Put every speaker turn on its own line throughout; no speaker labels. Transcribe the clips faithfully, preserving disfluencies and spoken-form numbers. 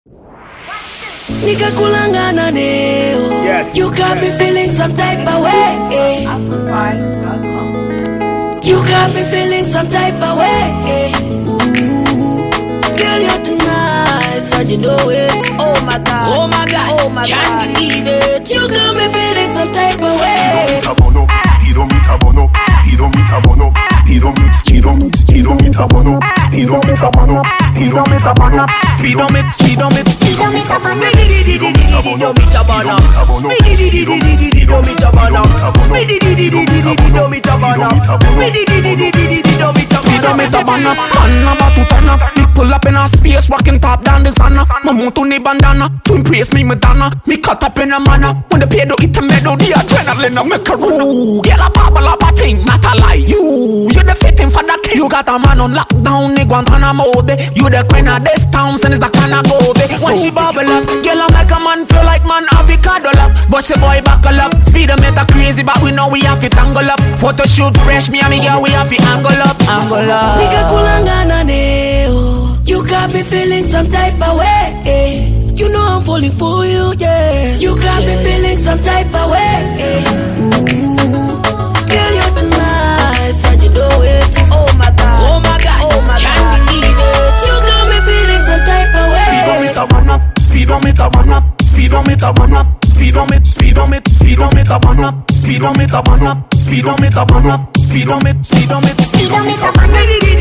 Nika kulangana neo. Yes. You got me feeling some type of way. Afrofy dot com. You got me feeling some type of way. Ooh, girl, you're too nice, and you know it. Oh my God, oh my God, oh my God, can't believe it. You got me feeling some type of way.
Hiromitabano, Hiromitabano, Hiromitabano, Hiromitabano, Hiromitabano, Hiromitabano, Hiromitabano, Hiromitabano,
Speedometer banana, batutana. Big pull up in a space, rocking top down the sana. Mamutu ni bandana, to impress me Madonna. Me cut up in a manner. When the pedo eat a melody, adrenaline make a roo. Get a baba laba thing, not a lie. You, you the fitting for the king. You got a man on lockdown, ni Guantanamo Bay. You the queen of this town, and it's a kind of go bay. When she bubble up, girl I make a man feel like man avocado up. But she boy buckle up, speedometer crazy, but we know we have to tangle up. Photo shoot fresh, me and me girl we have to angle up, angle up.
Nika kulangana neo. You got me feeling some type of way. You know I'm falling for you, yeah. You got yeah. me feeling some type of way. Ooh, girl, you're too nice, and you know it. Oh my God, oh my God, oh my can't God, can't believe it. You got me feeling some type of way.
Speedometer banana, speedometer banana, speedometer banana, speedometer, speedometer, speedometer banana, speedometer banana, speedometer banana, speedometer, speedometer, speedometer banana.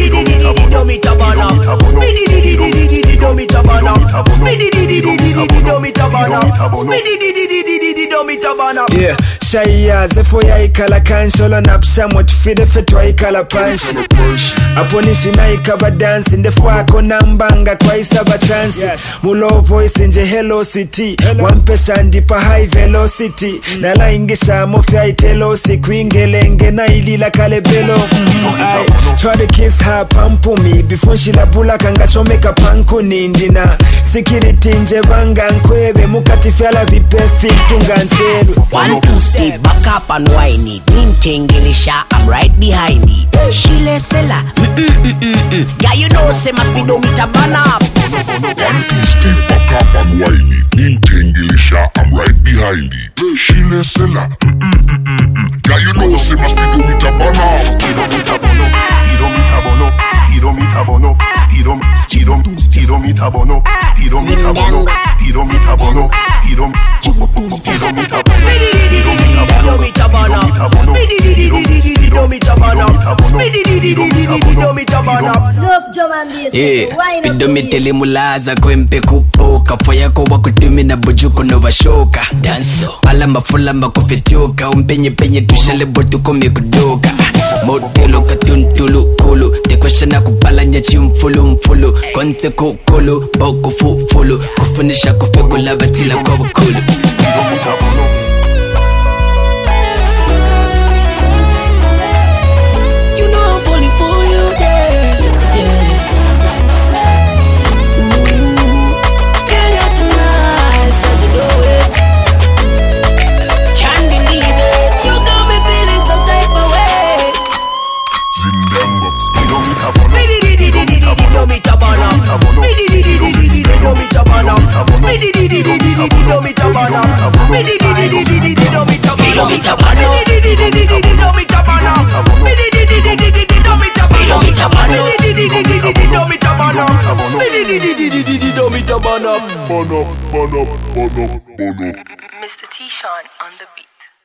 Yeah, Shaya Zefoya ikala kansolo napsha motfide fetwa ikala punch. Aponishi na ikaba dance in the fwako nambanga kwa isaba chance. Mulo voice nje hello sweetie. Wampesha ndipa high velocity. Nala ingisha mofya itelo sikuingelenge na ilila kale belo. I try to kiss her pampu me before she la bula kanga shomeka panku nindina. Security nje banga nkwebe mukati fyala perfect tunganselwe.
One two step back up and whine it. Nintengelisha, I'm right behind it. Shile sela, mm mm mm mm mm. Yeah, you know say my speedometer burn up.
One two step back up and whine it. Nintengelisha, I'm right behind it. Shile sela, mm mm mm mm mm. Yeah, you know say my speedometer burn up. Speedometer burn up, speedometer burn up, speedometer burn up, speedometer, speedometer burn up, speedometer burn up, speedometer burn up, speedometer.
Yeah, speedometer limulaza kwempe kupoka foya kwa wakutumi na bujuko no bashoka dance floor ala mafula makofetyoka umpenye penye tushale botu kome kudoka modelo katuntulu kulu tekwashana kupalanya chimfulu mfulu konte kukulu boko fufulu kufunisha kofeko labatila kwa wakulu.
Mister T-Sean on the beat.